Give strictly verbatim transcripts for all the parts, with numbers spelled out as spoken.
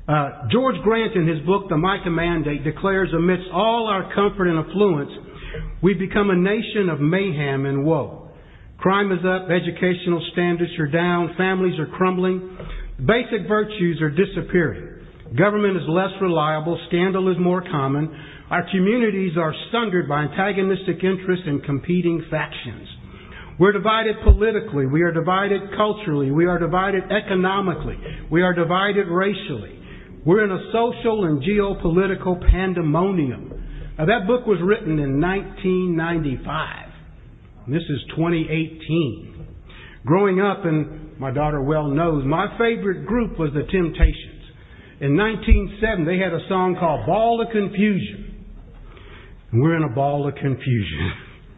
Uh, George Grant, in his book, The Micah Mandate, declares, amidst all our comfort and affluence, we've become a nation of mayhem and woe. Crime is up, educational standards are down, families are crumbling, basic virtues are disappearing. Government is less reliable, scandal is more common. Our communities are sundered by antagonistic interests and competing factions. We're divided politically, we are divided culturally, we are divided economically, we are divided racially. We're in a social and geopolitical pandemonium. Now, that book was written in nineteen ninety-five. And this is twenty eighteen. Growing up, and my daughter well knows, my favorite group was the Temptations. In nineteen seventy, they had a song called Ball of Confusion. And we're in a ball of confusion.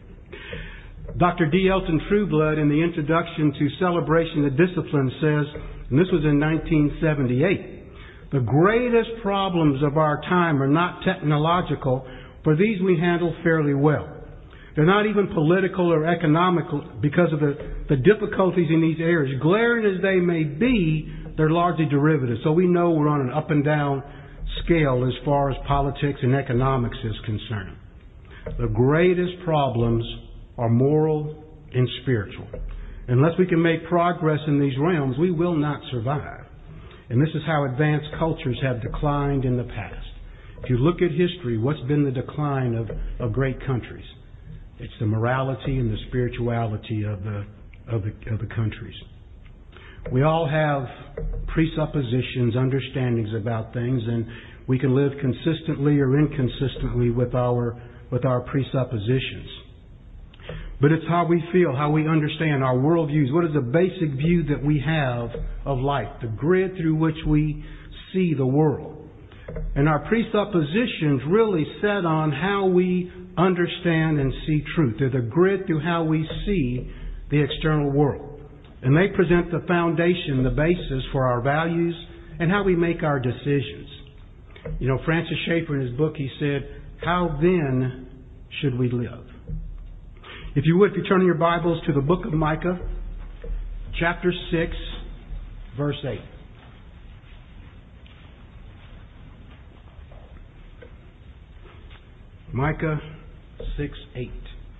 Doctor D. Elton Trueblood, in the introduction to Celebration of Discipline, says, and this was in nineteen seventy-eight, the greatest problems of our time are not technological, for these we handle fairly well. They're not even political or economical because of the, the difficulties in these areas. Glaring as they may be, they're largely derivative. So we know we're on an up and down scale as far as politics and economics is concerned. The greatest problems are moral and spiritual. Unless we can make progress in these realms, we will not survive. And this is how advanced cultures have declined in the past. If you look at history, what's been the decline of, of great countries? It's the morality and the spirituality of the, of the of the countries. We all have presuppositions, understandings about things, and we can live consistently or inconsistently with our with our presuppositions. But it's how we feel, how we understand our worldviews. What is the basic view that we have of life? The grid through which we see the world. And our presuppositions really set on how we understand and see truth. They're the grid through how we see the external world. And they present the foundation, the basis for our values and how we make our decisions. You know, Francis Schaeffer, in his book, he said, how then should we live? If you would, if you turn in your Bibles to the book of Micah, chapter six, verse eight. Micah six, eight.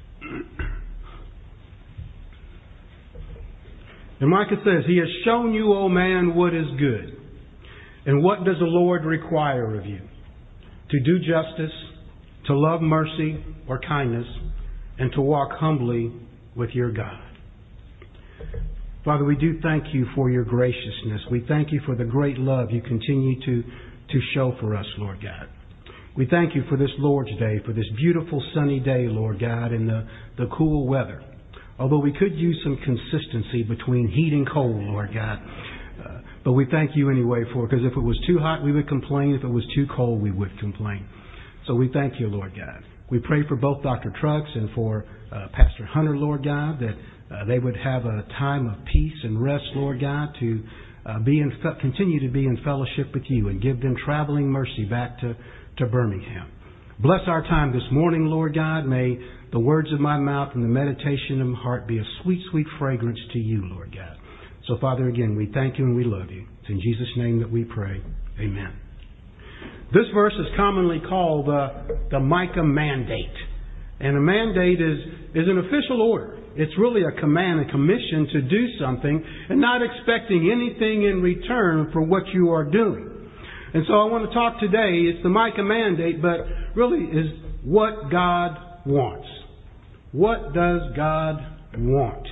And Micah says, He has shown you, O man, what is good. And what does the Lord require of you? To do justice, to love mercy or kindness, and to walk humbly with your God. Father, we do thank you for your graciousness. We thank you for the great love you continue to, to show for us, Lord God. We thank you for this Lord's Day, for this beautiful sunny day, Lord God, and the, the cool weather. Although we could use some consistency between heat and cold, Lord God. Uh, but we thank you anyway for it, because if it was too hot, we would complain. If it was too cold, we would complain. So we thank you, Lord God. We pray for both Doctor Trucks and for uh, Pastor Hunter, Lord God, that uh, they would have a time of peace and rest, Lord God, to uh, be in fe- continue to be in fellowship with you and give them traveling mercy back to, to Birmingham. Bless our time this morning, Lord God. May the words of my mouth and the meditation of my heart be a sweet, sweet fragrance to you, Lord God. So, Father, again, we thank you and we love you. It's in Jesus' name that we pray. Amen. This verse is commonly called uh, the Micah Mandate. And a mandate is, is an official order. It's really a command, a commission to do something and not expecting anything in return for what you are doing. And so I want to talk today, it's the Micah Mandate, but really is what God wants. What does God want?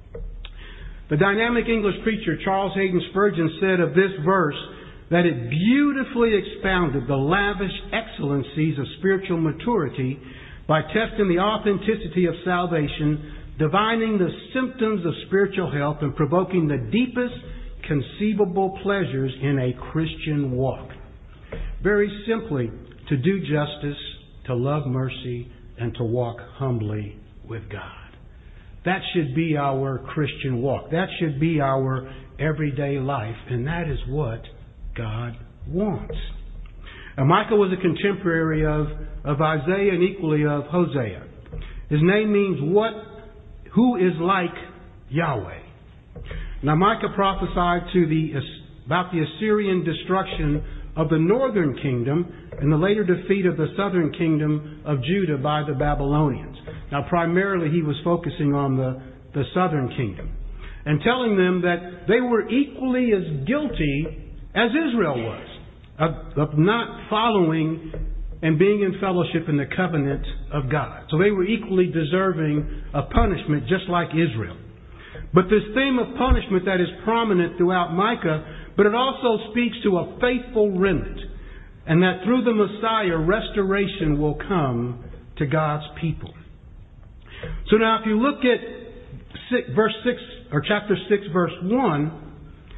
The dynamic English preacher Charles Haddon Spurgeon said of this verse that it beautifully expounded the lavish excellencies of spiritual maturity by testing the authenticity of salvation, divining the symptoms of spiritual health, and provoking the deepest conceivable pleasures in a Christian walk. Very simply, to do justice, to love mercy, and to walk humbly with God. That should be our Christian walk. That should be our everyday life, and that is what God wants. Now, Micah was a contemporary of, of Isaiah and equally of Hosea. His name means what, who is like Yahweh. Now, Micah prophesied to the about the Assyrian destruction of the northern kingdom and the later defeat of the southern kingdom of Judah by the Babylonians. Now, primarily he was focusing on the, the southern kingdom and telling them that they were equally as guilty as Israel was of, of not following and being in fellowship in the covenant of God. So they were equally deserving of punishment, just like Israel. But this theme of punishment that is prominent throughout Micah, but it also speaks to a faithful remnant, and that through the Messiah, restoration will come to God's people. So now if you look at six, verse six, or chapter six, verse one,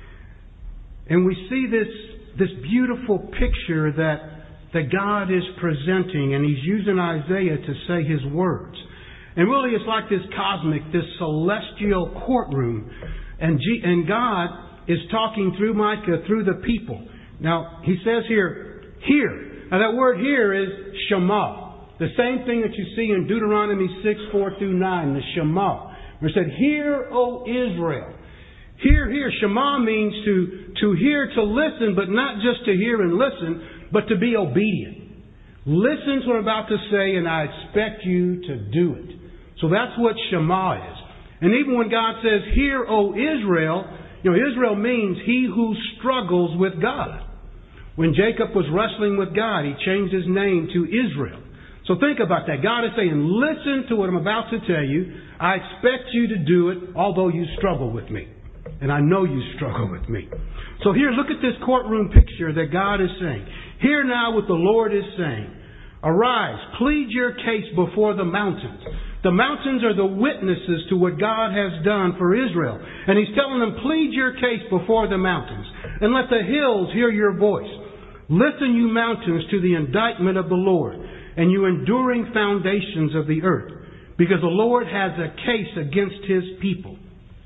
and we see this, this beautiful picture that that God is presenting, and He's using Isaiah to say His words. And really it's like this cosmic, this celestial courtroom. And, G- and God is talking through Micah, through the people. Now, He says here, hear. Now that word here is Shema. The same thing that you see in Deuteronomy six, four through nine, the Shema. Where it said, hear, O Israel. Hear, hear. Shema means to, to hear, to listen, but not just to hear and listen, but to be obedient. Listen to what I'm about to say, and I expect you to do it. So that's what Shema is. And even when God says, hear, O Israel, you know, Israel means he who struggles with God. When Jacob was wrestling with God, he changed his name to Israel. So think about that. God is saying, listen to what I'm about to tell you. I expect you to do it, although you struggle with me. And I know you struggle with me. So here, look at this courtroom picture that God is saying. Hear now what the Lord is saying. Arise, plead your case before the mountains. The mountains are the witnesses to what God has done for Israel. And He's telling them, plead your case before the mountains. And let the hills hear your voice. Listen, you mountains, to the indictment of the Lord, and you enduring foundations of the earth. Because the Lord has a case against His people.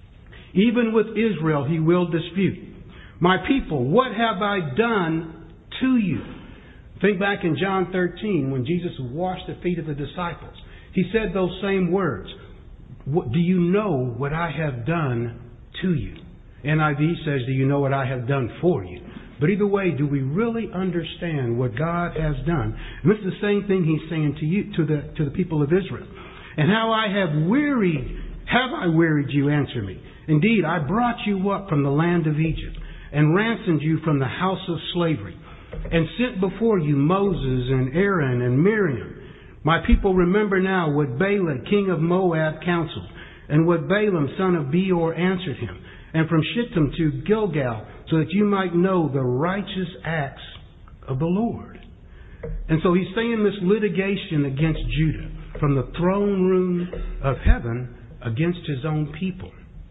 Even with Israel He will dispute. My people, what have I done to you? Think back in John thirteen when Jesus washed the feet of the disciples. He said those same words. Do you know what I have done to you? N I V says, do you know what I have done for you? But either way, do we really understand what God has done? And this is the same thing He's saying to you, to the to the people of Israel. And how I have wearied, have I wearied you? Answer me. Indeed, I brought you up from the land of Egypt and ransomed you from the house of slavery, and sent before you Moses and Aaron and Miriam. My people, remember now what Balak, king of Moab, counseled, and what Balaam, son of Beor, answered him, and from Shittim to Gilgal, so that you might know the righteous acts of the Lord. And so he's saying this litigation against Judah from the throne room of heaven against his own people.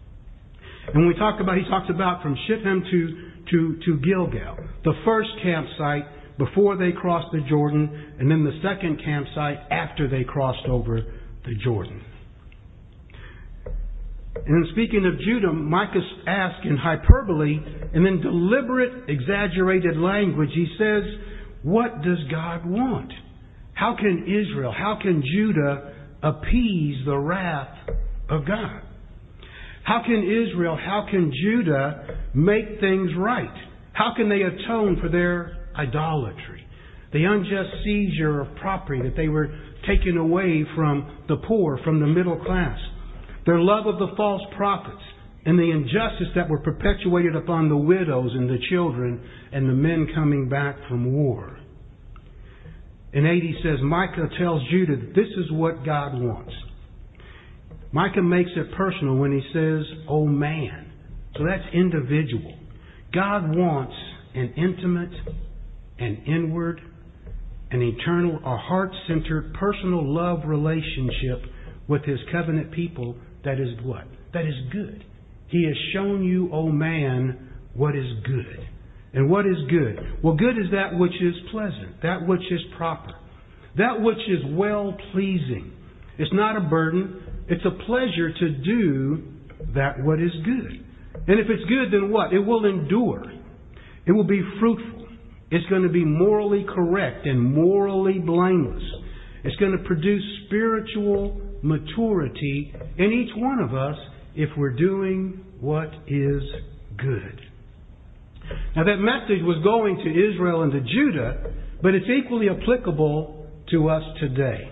And when we talk about, he talks about from Shittim to, to, to Gilgal, the first campsite before they crossed the Jordan, and then the second campsite after they crossed over the Jordan. And then speaking of Judah, Micah asks in hyperbole and then deliberate, exaggerated language, he says, what does God want? How can Israel, how can Judah appease the wrath of God? How can Israel, how can Judah make things right? How can they atone for their idolatry, the unjust seizure of property that they were taking away from the poor, from the middle class, their love of the false prophets, and the injustice that were perpetuated upon the widows and the children and the men coming back from war? In eighty says, Micah tells Judah that this is what God wants. Micah makes it personal when he says, oh man. So that's individual. God wants an intimate, an inward, an eternal, a heart-centered, personal love relationship with His covenant people that is what? That is good. He has shown you, oh man, what is good. And what is good? Well, good is that which is pleasant, that which is proper, that which is well-pleasing. It's not a burden. It's a pleasure to do that what is good. And if it's good, then what? It will endure. It will be fruitful. It's going to be morally correct and morally blameless. It's going to produce spiritual maturity in each one of us if we're doing what is good. Now that message was going to Israel and to Judah, but it's equally applicable to us today.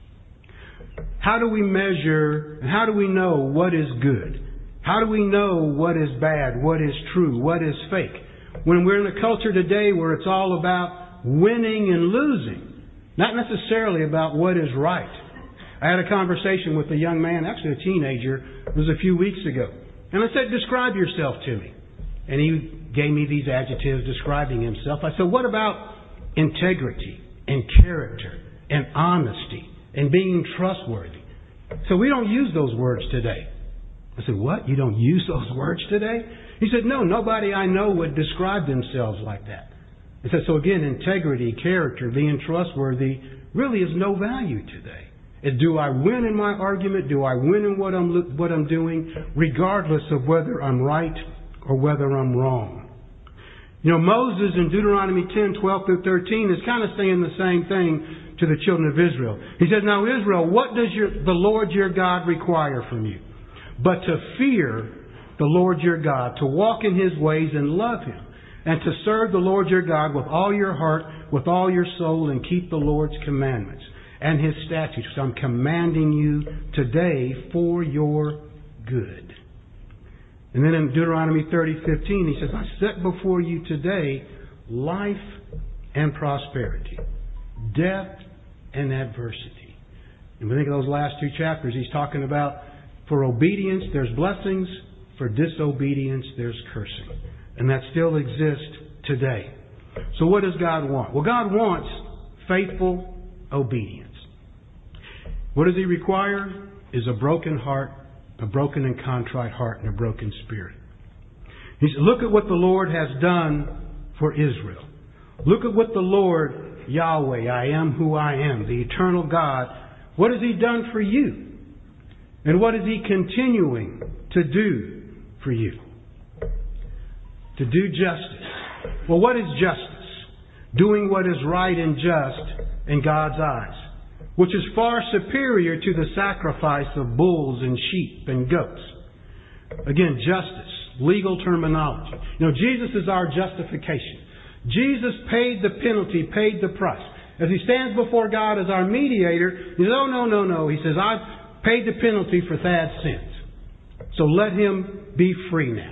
How do we measure and how do we know what is good? How do we know what is bad, what is true, what is fake? When we're in a culture today where it's all about winning and losing, not necessarily about what is right. I had a conversation with a young man, actually a teenager, it was a few weeks ago. And I said, describe yourself to me. And he gave me these adjectives describing himself. I said, what about integrity and character and honesty and being trustworthy? So we don't use those words today. I said, what? You don't use those words today? He said, no, nobody I know would describe themselves like that. I said, so again, integrity, character, being trustworthy really is no value today. It's, do I win in my argument? Do I win in what I'm, what I'm doing? Regardless of whether I'm right or whether I'm wrong. You know, Moses in Deuteronomy ten, twelve through thirteen is kind of saying the same thing to the children of Israel. He says, now Israel, what does your, the Lord your God require from you? But to fear the Lord your God, to walk in His ways and love Him, and to serve the Lord your God with all your heart, with all your soul, and keep the Lord's commandments and His statutes. So I'm commanding you today for your good. And then in Deuteronomy thirty fifteen, He says, I set before you today life and prosperity, death and adversity. And we think of those last two chapters, He's talking about for obedience there's blessings, for disobedience there's cursing. And that still exists today. So what does God want? Well, God wants faithful obedience. What does He require? Is a broken heart, a broken and contrite heart, and a broken spirit. He said, look at what the Lord has done for Israel. Look at what the Lord, Yahweh, I am who I am, the eternal God, what has He done for you? And what is He continuing to do for you? To do justice. Well, what is justice? Doing what is right and just in God's eyes, which is far superior to the sacrifice of bulls and sheep and goats. Again, justice, legal terminology. You know, Jesus is our justification. Jesus paid the penalty, paid the price. As He stands before God as our mediator, He says, oh, no, no, no. He says, I've paid the penalty for Thad's sins. So let him be free now.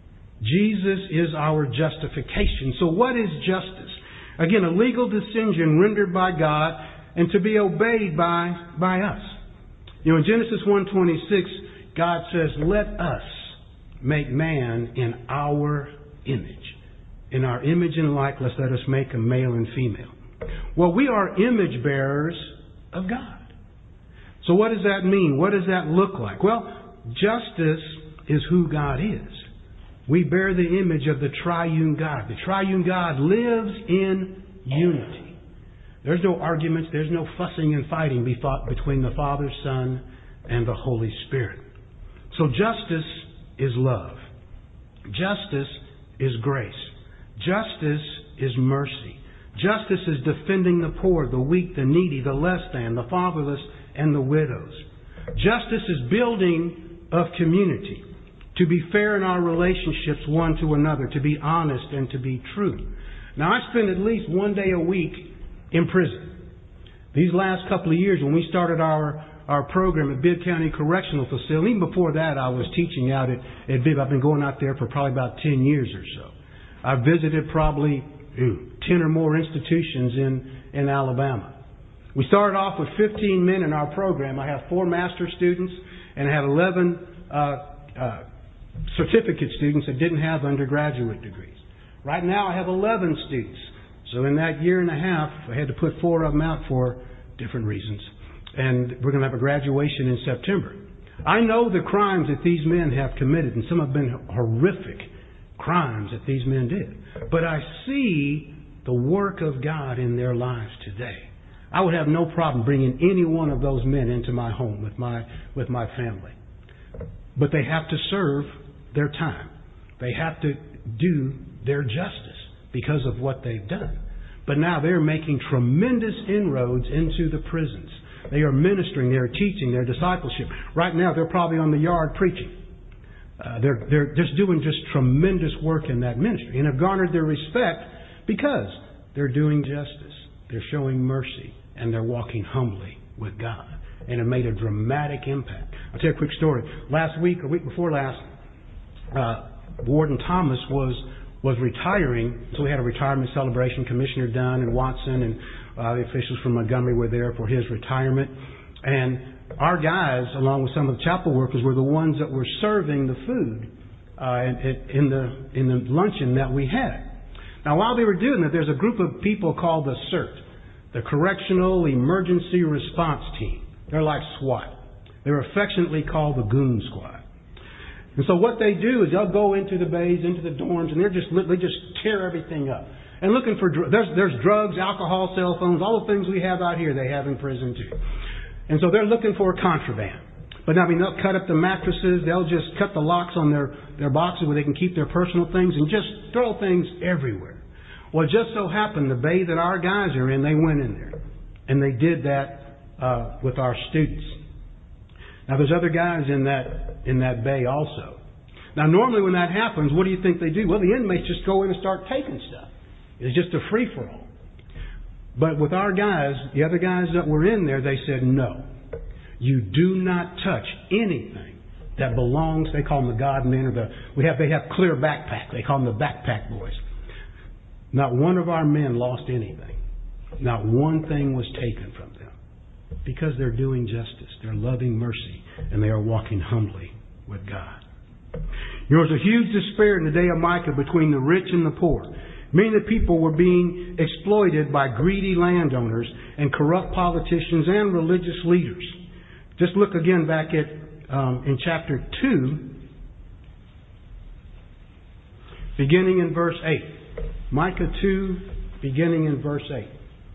Jesus is our justification. So what is justice? Again, a legal decision rendered by God and to be obeyed by, by us. You know, in Genesis one twenty-six, God says, let us make man in our image. In our image and likeness, let us make a male and female. Well, we are image bearers of God. So what does that mean? What does that look like? Well, justice is who God is. We bear the image of the triune God. The triune God lives in unity. There's no arguments, there's no fussing and fighting between the Father, Son, and the Holy Spirit. So justice is love. Justice is grace. Justice is mercy. Justice is defending the poor, the weak, the needy, the less than, the fatherless, and the widows. Justice is building of community. To be fair in our relationships one to another, to be honest and to be true. Now, I spend at least one day a week in prison. These last couple of years, when we started our, our program at Bibb County Correctional Facility, even before that I was teaching out at, at Bibb. I've been going out there for probably about ten years or so. I've visited probably ooh, ten or more institutions in, in Alabama. We started off with fifteen men in our program. I have four master students and I had eleven uh, uh, certificate students that didn't have undergraduate degrees. Right now I have eleven students. So in that year and a half, I had to put four of them out for different reasons. And we're going to have a graduation in September. I know the crimes that these men have committed, and some have been horrific crimes that these men did. But I see the work of God in their lives today. I would have no problem bringing any one of those men into my home with my with my family. But they have to serve their time. They have to do their justice because of what they've done. But now they're making tremendous inroads into the prisons. They are ministering, they're teaching, their discipleship. Right now they're probably on the yard preaching. Uh, they're, they're just doing just tremendous work in that ministry and have garnered their respect because they're doing justice, they're showing mercy, and they're walking humbly with God. And it made a dramatic impact. I'll tell you a quick story. Last week, or week before last, uh, Warden Thomas was was retiring, so we had a retirement celebration. Commissioner Dunn and Watson and uh, the officials from Montgomery were there for his retirement. And our guys, along with some of the chapel workers, were the ones that were serving the food uh, in, in the in the luncheon that we had. Now, while they were doing that, there's a group of people called the C E R T, the Correctional Emergency Response Team. They're like SWAT. They're affectionately called the Goon Squad. And so what they do is they'll go into the bays, into the dorms, and they're just they just tear everything up. And looking for dr- there's there's drugs, alcohol, cell phones, all the things we have out here they have in prison too. And so they're looking for contraband. But I mean, they'll cut up the mattresses, they'll just cut the locks on their, their boxes where they can keep their personal things and just throw things everywhere. Well, it just so happened the bay that our guys are in, they went in there. And they did that uh, with our students. Now, there's other guys in that in that bay also. Now, normally when that happens, what do you think they do? Well, the inmates just go in and start taking stuff. It's just a free-for-all. But with our guys, the other guys that were in there, they said, no. You do not touch anything that belongs, they call them the God men, or the, we have, they have clear backpack. They call them the backpack boys. Not one of our men lost anything. Not one thing was taken from them. Because they're doing justice. They're loving mercy. And they are walking humbly with God. There was a huge despair in the day of Micah between the rich and the poor. Many of the people were being exploited by greedy landowners and corrupt politicians and religious leaders. Just look again back at um, in chapter two, beginning in verse eight. Micah two, beginning in verse eight.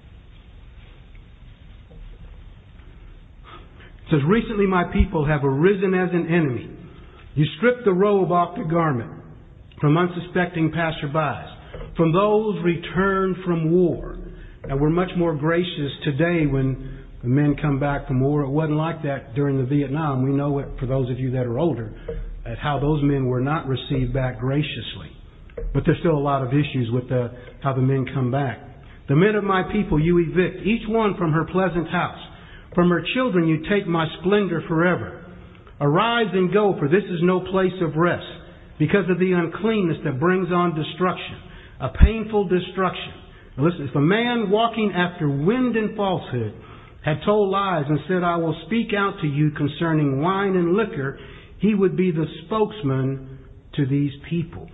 It says, recently my people have arisen as an enemy. You stripped the robe off the garment from unsuspecting passerbys, from those returned from war. Now we're much more gracious today when the men come back from war. It wasn't like that during the Vietnam. We know it, for those of you that are older, at how those men were not received back graciously. But there's still a lot of issues with the, how the men come back. The men of my people you evict, each one from her pleasant house. From her children you take my splendor forever. Arise and go, for this is no place of rest, because of the uncleanness that brings on destruction, a painful destruction. Now listen, if a man walking after wind and falsehood had told lies and said, I will speak out to you concerning wine and liquor, he would be the spokesman to these people.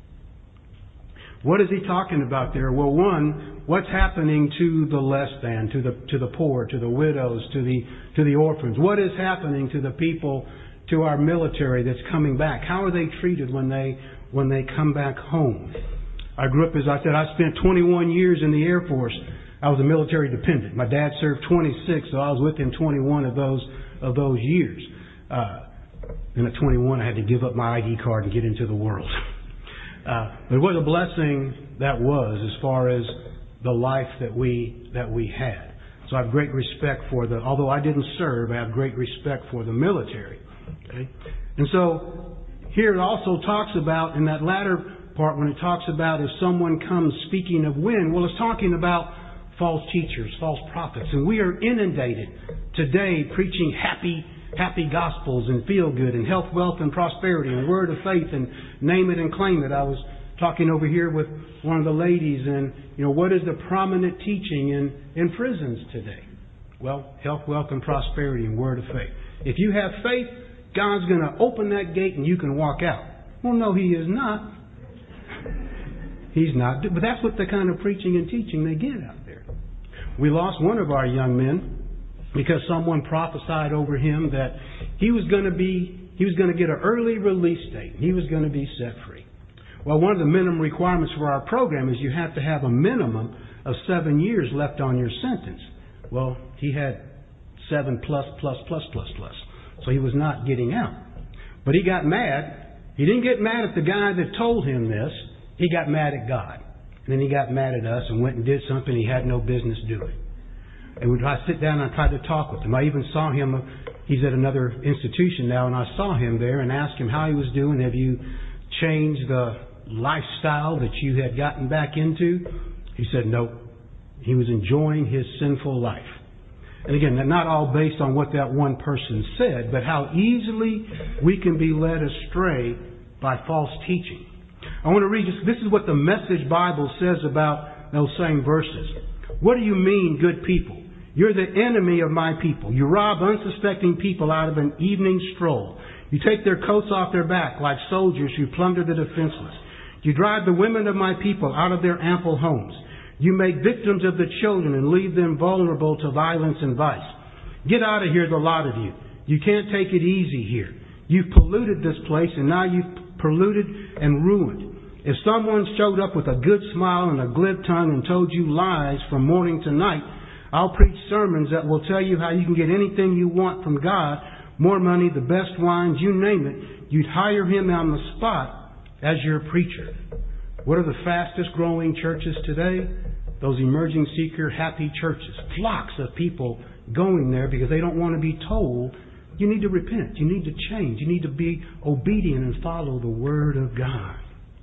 What is he talking about there? Well, one, what's happening to the less than, to the to the poor, to the widows, to the to the orphans? What is happening to the people, to our military that's coming back? How are they treated when they when they come back home? I grew up, as I said, I spent twenty-one years in the Air Force. I was a military dependent. My dad served twenty-six, so I was with him twenty-one of those of those years. Uh, and at twenty-one, I had to give up my I D card and get into the world. Uh, but what a blessing that was as far as the life that we that we had. So I have great respect for the, although I didn't serve, I have great respect for the military. Okay? And so here it also talks about, in that latter part, when it talks about if someone comes speaking of wind, well, it's talking about false teachers, false prophets. And we are inundated today preaching happy happy gospels and feel good and health, wealth, and prosperity and word of faith and name it and claim it. I was talking over here with one of the ladies, and you know, what is the prominent teaching in, in prisons today? Well, health, wealth, and prosperity and word of faith. If you have faith, God's going to open that gate and you can walk out. Well, no, He is not. He's not. But that's what the kind of preaching and teaching they get out there. We lost one of our young men because someone prophesied over him that he was going to be, he was going to get an early release date. He was going to be set free. Well, one of the minimum requirements for our program is you have to have a minimum of seven years left on your sentence. Well, he had seven plus, plus, plus, plus, plus. So he was not getting out. But he got mad. He didn't get mad at the guy that told him this. He got mad at God. And then he got mad at us and went and did something he had no business doing. and we'd try to sit down and I tried to talk with him. I even saw him, he's at another institution now, and I saw him there and asked him how he was doing. Have you changed the lifestyle that you had gotten back into? He said no. He was enjoying his sinful life. And again, not all based on what that one person said, but how easily we can be led astray by false teaching. I want to read just, this is what the Message Bible says about those same verses. What do you mean, good people? You're the enemy of my people. You rob unsuspecting people out of an evening stroll. You take their coats off their back like soldiers who plunder the defenseless. You drive the women of my people out of their ample homes. You make victims of the children and leave them vulnerable to violence and vice. Get out of here, the lot of you. You can't take it easy here. You've polluted this place, and now you've polluted and ruined. If someone showed up with a good smile and a glib tongue and told you lies from morning to night, I'll preach sermons that will tell you how you can get anything you want from God, more money, the best wines, you name it. You'd hire him on the spot as your preacher. What are the fastest growing churches today? Those emerging seeker happy churches. Flocks of people going there because they don't want to be told, you need to repent, you need to change, you need to be obedient and follow the Word of God.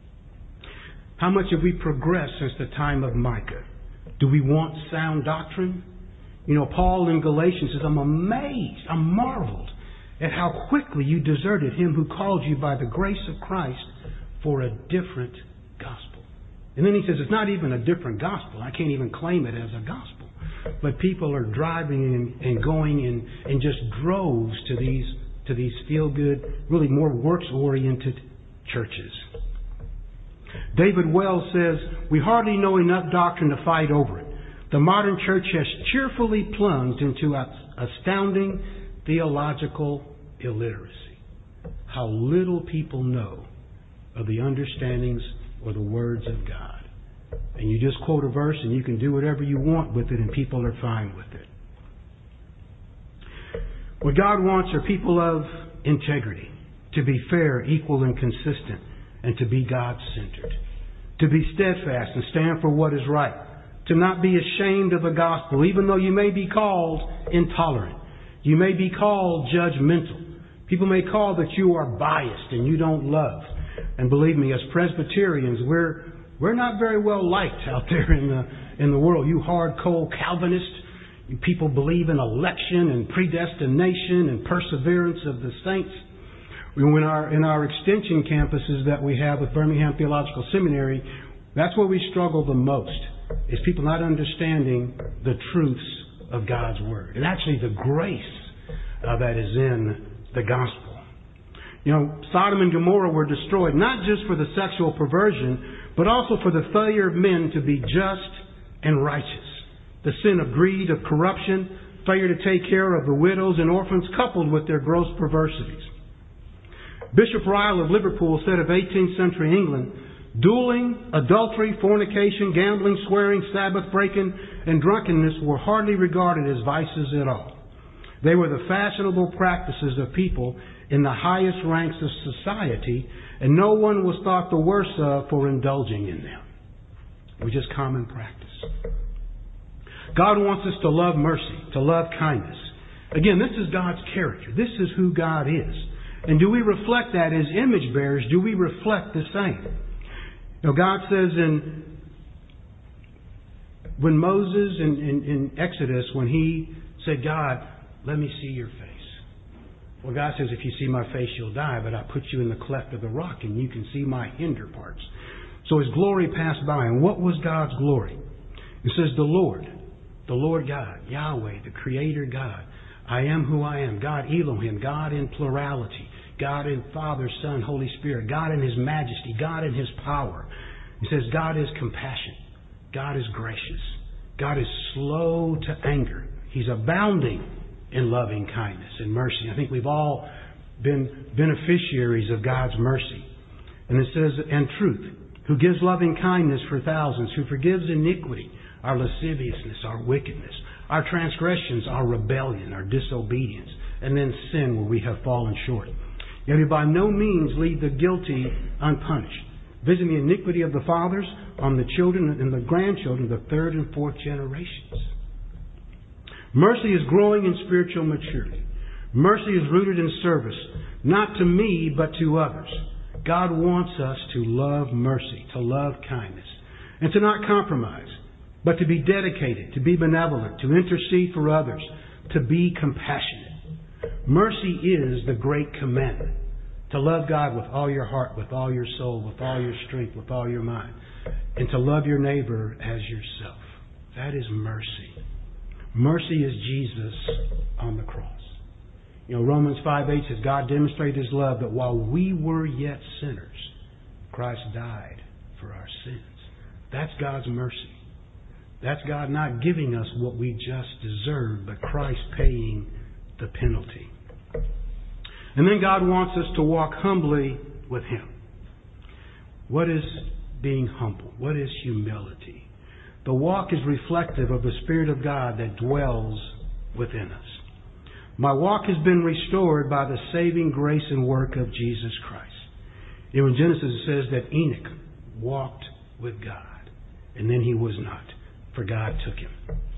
How much have we progressed since the time of Micah? Do we want sound doctrine? You know, Paul in Galatians says, I'm amazed, I'm marveled at how quickly you deserted him who called you by the grace of Christ for a different gospel. And then he says, it's not even a different gospel. I can't even claim it as a gospel. But people are driving and, and going in, in just droves to these, to these feel-good, really more works-oriented churches. David Wells says, we hardly know enough doctrine to fight over it. The modern church has cheerfully plunged into astounding theological illiteracy. How little people know of the understandings or the words of God. And you just quote a verse and you can do whatever you want with it and people are fine with it. What God wants are people of integrity, to be fair, equal, and consistent, and to be God-centered. To be steadfast and stand for what is right. To not be ashamed of the gospel, even though you may be called intolerant. You may be called judgmental. People may call that you are biased and you don't love. And believe me, as Presbyterians, we're we're not very well liked out there in the in the world. You hard, cold Calvinists, you people believe in election and predestination and perseverance of the saints. In our in our extension campuses that we have with Birmingham Theological Seminary, that's where we struggle the most, is people not understanding the truths of God's Word. And actually the grace uh, that is in the gospel. You know, Sodom and Gomorrah were destroyed not just for the sexual perversion, but also for the failure of men to be just and righteous. The sin of greed, of corruption, failure to take care of the widows and orphans, coupled with their gross perversities. Bishop Ryle of Liverpool said of eighteenth century England, dueling, adultery, fornication, gambling, swearing, Sabbath breaking, and drunkenness were hardly regarded as vices at all. They were the fashionable practices of people in the highest ranks of society, and no one was thought the worse of for indulging in them. It was just common practice. God wants us to love mercy, to love kindness. Again, this is God's character. This is who God is. And do we reflect that as image bearers? Do we reflect the same? You know, God says in when Moses in, in, in Exodus, when he said, God, let me see your face. Well, God says, if you see my face, you'll die, but I put you in the cleft of the rock and you can see my hinder parts. So His glory passed by. And what was God's glory? It says the Lord, the Lord God, Yahweh, the Creator God. I am who I am. God Elohim, God in plurality. God in Father, Son, Holy Spirit. God in His majesty. God in His power. He says God is compassionate. God is gracious. God is slow to anger. He's abounding in loving kindness and mercy. I think we've all been beneficiaries of God's mercy. And it says, and truth, who gives loving kindness for thousands, who forgives iniquity, our lasciviousness, our wickedness, our transgressions, our rebellion, our disobedience, and then sin where we have fallen short. Yet He by no means leave the guilty unpunished, visiting the iniquity of the fathers on the children and the grandchildren, the third and fourth generations. Mercy is growing in spiritual maturity. Mercy is rooted in service, not to me, but to others. God wants us to love mercy, to love kindness, and to not compromise, but to be dedicated, to be benevolent, to intercede for others, to be compassionate. Mercy is the great commandment. To love God with all your heart, with all your soul, with all your strength, with all your mind. And to love your neighbor as yourself. That is mercy. Mercy is Jesus on the cross. You know, Romans five eight says, God demonstrated His love that while we were yet sinners, Christ died for our sins. That's God's mercy. That's God not giving us what we just deserve, but Christ paying the penalty. And then God wants us to walk humbly with Him. What is being humble? What is humility? The walk is reflective of the Spirit of God that dwells within us. My walk has been restored by the saving grace and work of Jesus Christ. You know, in Genesis it says that Enoch walked with God, and then he was not, for God took him.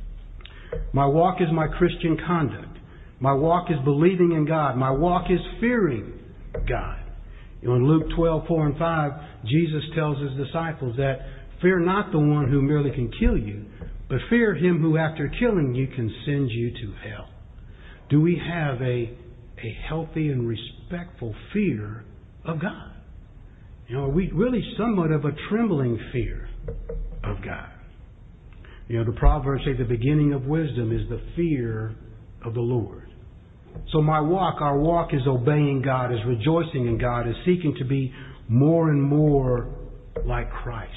My walk is my Christian conduct. My walk is believing in God. My walk is fearing God. You know, in Luke twelve, four and five, Jesus tells His disciples that fear not the one who merely can kill you, but fear him who after killing you can send you to hell. Do we have a, a healthy and respectful fear of God? You know, are we really somewhat of a trembling fear of God? You know, the Proverbs say the beginning of wisdom is the fear of the Lord. So my walk, our walk is obeying God, is rejoicing in God, is seeking to be more and more like Christ.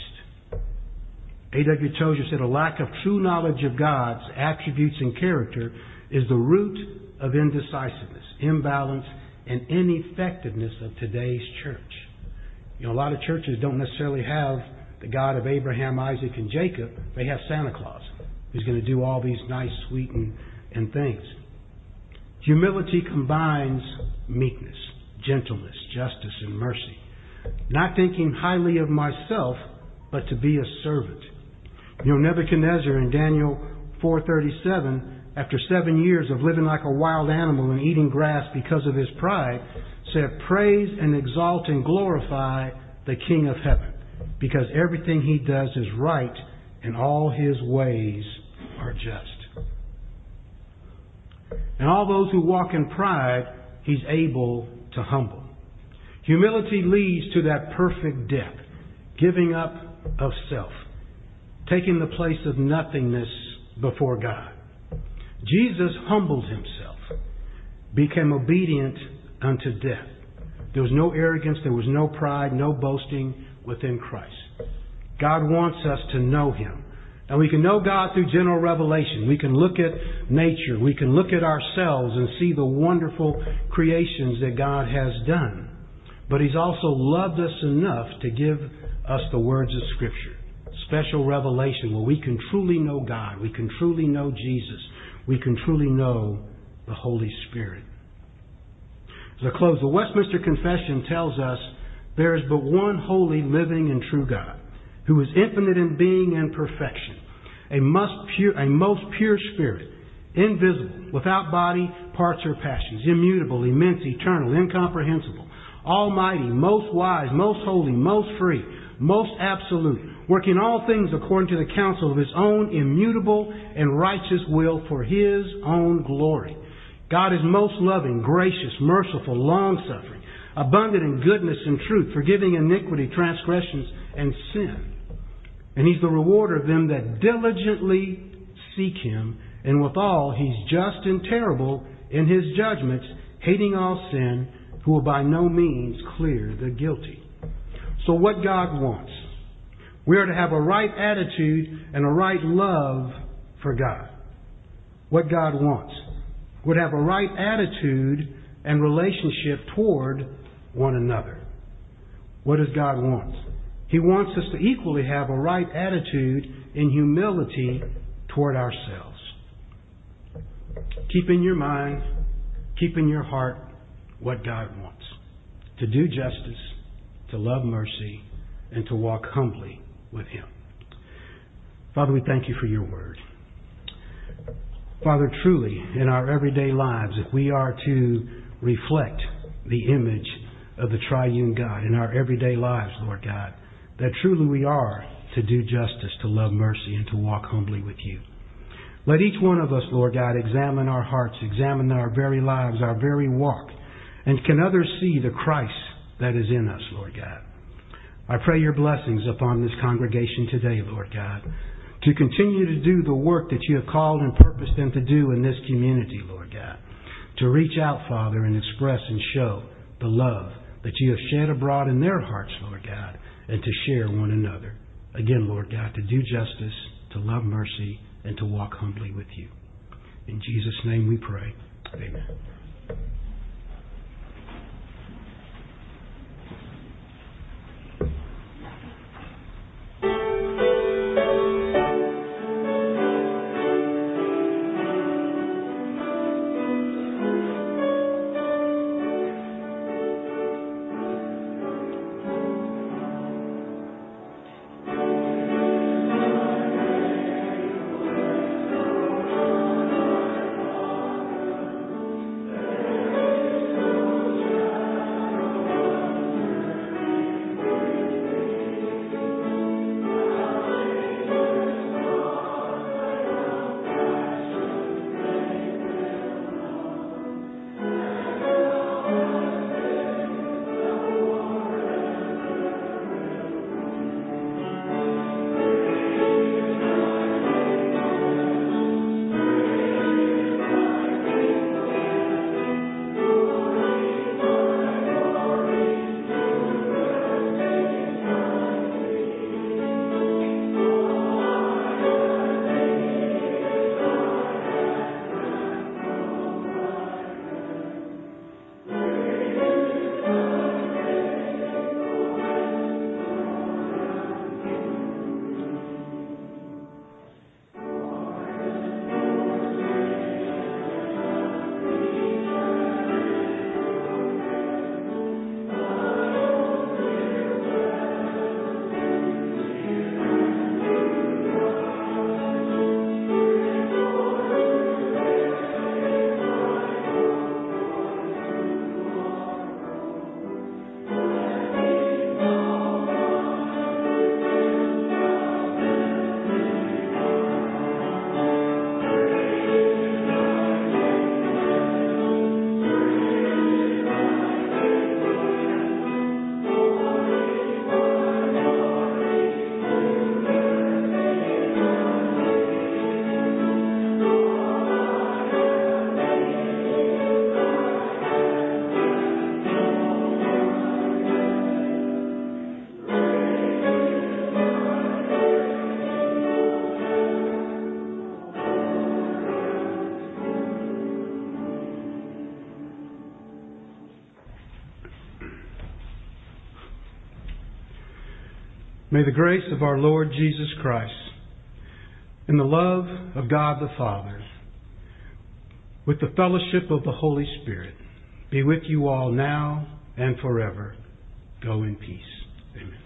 A W Tozer said, a lack of true knowledge of God's attributes and character is the root of indecisiveness, imbalance, and ineffectiveness of today's church. You know, a lot of churches don't necessarily have the God of Abraham, Isaac, and Jacob. They have Santa Claus, who's going to do all these nice, sweet, and, and things. Humility combines meekness, gentleness, justice, and mercy. Not thinking highly of myself, but to be a servant. You know, Nebuchadnezzar in Daniel four thirty-seven, after seven years of living like a wild animal and eating grass because of his pride, said, praise and exalt and glorify the King of heaven, because everything he does is right and all his ways are just. And all those who walk in pride, He's able to humble. Humility leads to that perfect death, giving up of self, taking the place of nothingness before God. Jesus humbled Himself, became obedient unto death. There was no arrogance, there was no pride, no boasting within Christ. God wants us to know Him. And we can know God through general revelation. We can look at nature. We can look at ourselves and see the wonderful creations that God has done. But He's also loved us enough to give us the words of Scripture. Special revelation where we can truly know God. We can truly know Jesus. We can truly know the Holy Spirit. As I close, the Westminster Confession tells us there is but one holy, living, and true God, who is infinite in being and perfection, a most pure, a most pure spirit, invisible, without body, parts, or passions, immutable, immense, eternal, incomprehensible, almighty, most wise, most holy, most free, most absolute, working all things according to the counsel of His own immutable and righteous will for His own glory. God is most loving, gracious, merciful, long-suffering, abundant in goodness and truth, forgiving iniquity, transgressions, and sin. And He's the rewarder of them that diligently seek Him. And withal, He's just and terrible in His judgments, hating all sin, who will by no means clear the guilty. So what God wants, we are to have a right attitude and a right love for God. What God wants, we're to have a right attitude and relationship toward one another. What does God want? He wants us to equally have a right attitude in humility toward ourselves. Keep in your mind, keep in your heart what God wants. To do justice, to love mercy, and to walk humbly with Him. Father, we thank You for Your word. Father, truly, in our everyday lives, if we are to reflect the image of the triune God in our everyday lives, Lord God, that truly we are to do justice, to love mercy, and to walk humbly with you. Let each one of us, Lord God, examine our hearts, examine our very lives, our very walk, and can others see the Christ that is in us, Lord God. I pray your blessings upon this congregation today, Lord God, to continue to do the work that you have called and purposed them to do in this community, Lord God. To reach out, Father, and express and show the love that you have shed abroad in their hearts, Lord God, and to share one another. Again, Lord God, to do justice, to love mercy, and to walk humbly with you. In Jesus' name we pray. Amen. May the grace of our Lord Jesus Christ and the love of God the Father, with the fellowship of the Holy Spirit, be with you all now and forever. Go in peace. Amen.